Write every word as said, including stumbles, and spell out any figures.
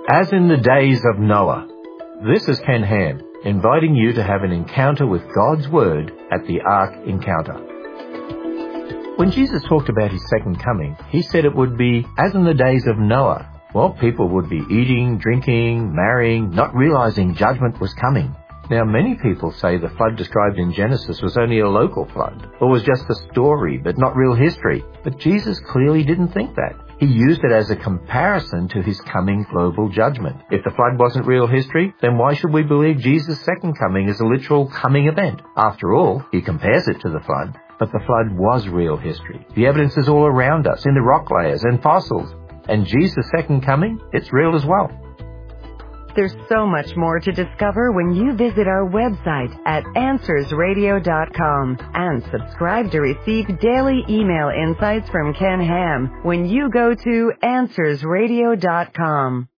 As in the days of Noah. This is Ken Ham, inviting you to have an encounter with God's Word at the Ark Encounter. When Jesus talked about his second coming, he said it would be as in the days of Noah. Well, people would be eating, drinking, marrying, not realizing judgment was coming. Now, many people say the flood described in Genesis was only a local flood, or was just a story, but not real history. But Jesus clearly didn't think that. He used it as a comparison to his coming global judgment. If the flood wasn't real history, then why should we believe Jesus' second coming is a literal coming event? After all, he compares it to the flood, but the flood was real history. The evidence is all around us, in the rock layers and fossils. And Jesus' second coming, it's real as well. There's so much more to discover when you visit our website at answers radio dot com and subscribe to receive daily email insights from Ken Ham when you go to answers radio dot com.